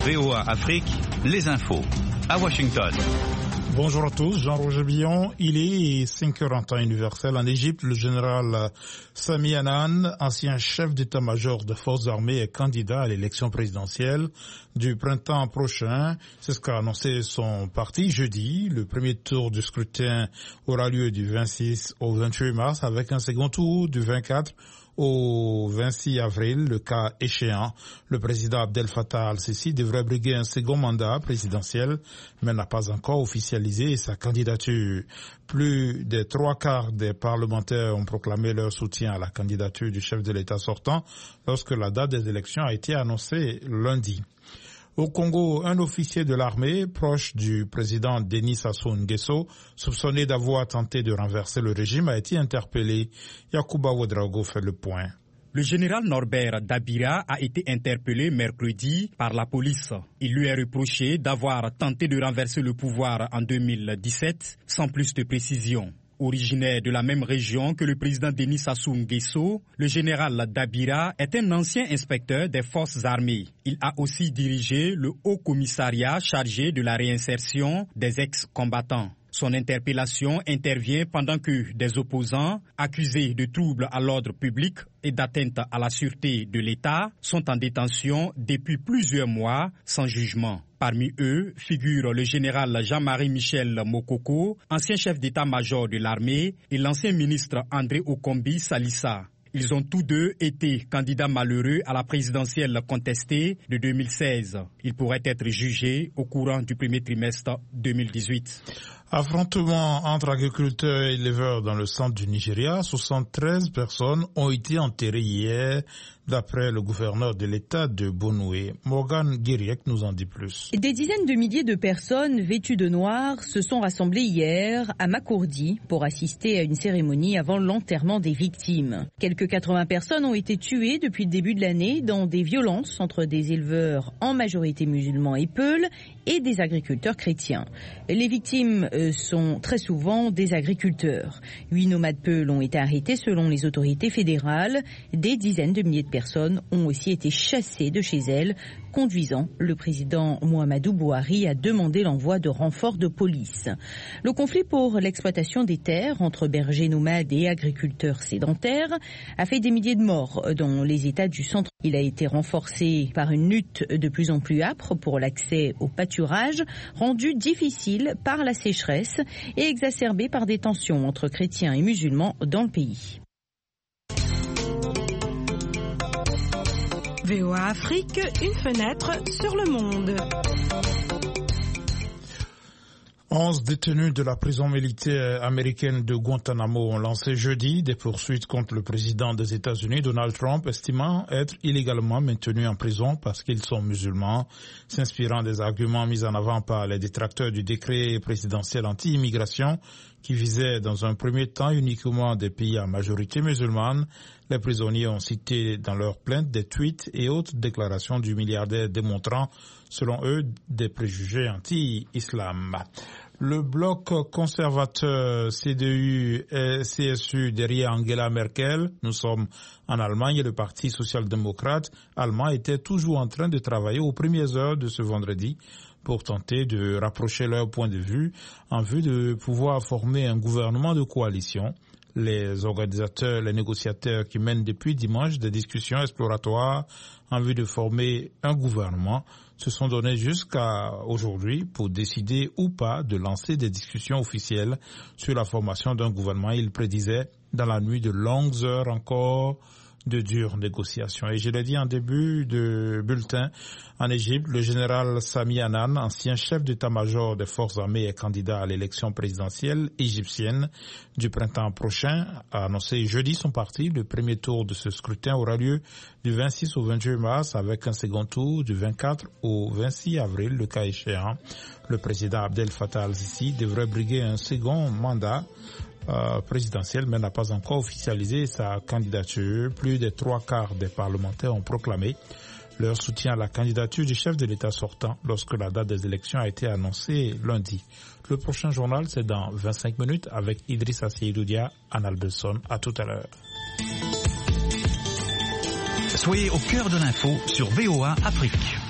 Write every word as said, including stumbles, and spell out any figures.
V O A Afrique, les infos, à Washington. Bonjour à tous, Jean-Roger Billon. Il est cinq heures en temps universel. En Égypte, le général Sami Hannan, ancien chef d'état-major des forces armées, est candidat à l'élection présidentielle du printemps prochain. C'est ce qu'a annoncé son parti jeudi. Le premier tour du scrutin aura lieu du vingt-six au vingt-huit mars avec un second tour du vingt-quatre au vingt-six avril, le cas échéant. Le président Abdel Fattah al-Sisi devrait briguer un second mandat présidentiel, mais n'a pas encore officialisé sa candidature. Plus des trois quarts des parlementaires ont proclamé leur soutien à la candidature du chef de l'État sortant lorsque la date des élections a été annoncée lundi. Au Congo, un officier de l'armée proche du président Denis Sassou Nguesso, soupçonné d'avoir tenté de renverser le régime, a été interpellé. Yacouba Ouedraogo fait le point. Le général Norbert Dabira a été interpellé mercredi par la police. Il lui est reproché d'avoir tenté de renverser le pouvoir en deux mille dix-sept, sans plus de précision. Originaire de la même région que le président Denis Sassou Nguesso, le général Dabira est un ancien inspecteur des forces armées. Il a aussi dirigé le Haut Commissariat chargé de la réinsertion des ex-combattants. Son interpellation intervient pendant que des opposants, accusés de troubles à l'ordre public et d'atteinte à la sûreté de l'État, sont en détention depuis plusieurs mois sans jugement. Parmi eux figurent le général Jean-Marie Michel Mokoko, ancien chef d'état-major de l'armée, et l'ancien ministre André Okombi Salissa. Ils ont tous deux été candidats malheureux à la présidentielle contestée de deux mille seize. Ils pourraient être jugés au courant du premier trimestre deux mille dix-huit. Affrontement entre agriculteurs et éleveurs dans le centre du Nigeria. soixante-treize personnes ont été enterrées hier, d'après le gouverneur de l'État de Benue. Morgan Guiriec nous en dit plus. Des dizaines de milliers de personnes vêtues de noir se sont rassemblées hier à Makurdi pour assister à une cérémonie avant l'enterrement des victimes. Quelques quatre-vingts personnes ont été tuées depuis le début de l'année dans des violences entre des éleveurs en majorité musulmans et peuls et des agriculteurs chrétiens. Les victimes sont très souvent des agriculteurs. Huit nomades peuls ont été arrêtés selon les autorités fédérales. Des dizaines de milliers de personnes ont aussi été chassées de chez elles, conduisant le président Muhammadu Buhari à demander l'envoi de renforts de police. Le conflit pour l'exploitation des terres entre bergers nomades et agriculteurs sédentaires a fait des milliers de morts dans les États du centre. Il a été renforcé par une lutte de plus en plus âpre pour l'accès au pâturage, rendu difficile par la sécheresse et exacerbé par des tensions entre chrétiens et musulmans dans le pays. V O A Afrique, une fenêtre sur le monde. Onze détenus de la prison militaire américaine de Guantanamo ont lancé jeudi des poursuites contre le président des États-Unis, Donald Trump, estimant être illégalement maintenus en prison parce qu'ils sont musulmans, s'inspirant des arguments mis en avant par les détracteurs du décret présidentiel anti-immigration qui visait dans un premier temps uniquement des pays à majorité musulmane. Les prisonniers ont cité dans leurs plaintes des tweets et autres déclarations du milliardaire démontrant, selon eux, des préjugés anti-islam. Le bloc conservateur C D U et C S U derrière Angela Merkel, nous sommes en Allemagne et le Parti social-démocrate allemand était toujours en train de travailler aux premières heures de ce vendredi pour tenter de rapprocher leur point de vue en vue de pouvoir former un gouvernement de coalition. Les organisateurs, les négociateurs qui mènent depuis dimanche des discussions exploratoires en vue de former un gouvernement se sont donnés jusqu'à aujourd'hui pour décider ou pas de lancer des discussions officielles sur la formation d'un gouvernement. Ils prédisaient dans la nuit de longues heures encore de dures négociations. Et je l'ai dit en début de bulletin, en Égypte, le général Sami Hannan, ancien chef d'état-major des forces armées et candidat à l'élection présidentielle égyptienne du printemps prochain, a annoncé jeudi son parti. Le premier tour de ce scrutin aura lieu du vingt-six au vingt-huit mars avec un second tour du vingt-quatre au vingt-six avril, le cas échéant. Le président Abdel Fattah al-Sisi devrait briguer un second mandat Euh, présidentielle, mais n'a pas encore officialisé sa candidature. Plus des trois quarts des parlementaires ont proclamé leur soutien à la candidature du chef de l'État sortant lorsque la date des élections a été annoncée lundi. Le prochain journal, c'est dans vingt-cinq minutes avec Idrissa Seydoudia, Anne Albelson. À tout à l'heure. Soyez au cœur de l'info sur V O A Afrique.